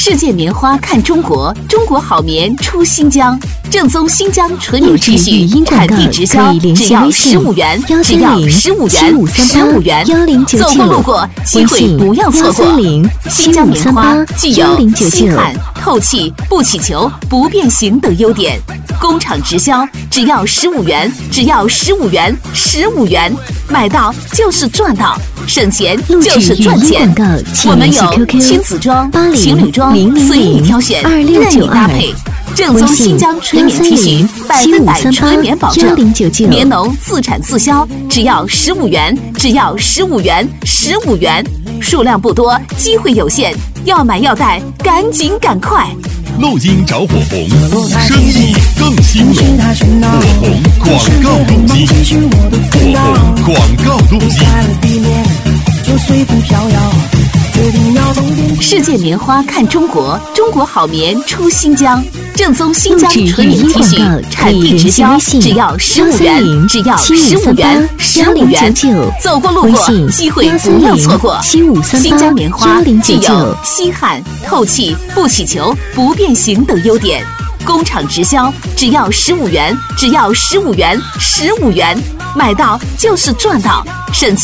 世界棉花看中国，中国好棉出新疆，正宗新疆纯棉 T 恤，产地直销，只要15元，只要15元，15元，走过路过，机会不要错过。新疆棉花具有吸汗、透气、不起球、不变形等优点，工厂直销，只要15元，只要15元，15元，买到就是赚到，省钱就是赚钱。我们有亲子装、情侣装，随你挑选，任你搭配。正宗新疆纯棉 T 恤，100%纯棉保证，棉农自产自销，只要15元，只要15元，15元，数量不多，机会有限，要买要带，赶紧赶快！ 录音找火红，声音更兴隆。火红广告录机，火红广告录机。 世界棉花看中国，中国好棉出新疆，正宗新疆纯棉 T 恤，产地直销，只要15元，只要15元，15元，走过路过，机会不要错过。新疆棉花具有吸汗、透气、不起球、不变形等优点，工厂直销，只要15元，只要15元，15元，买到就是赚到，省钱。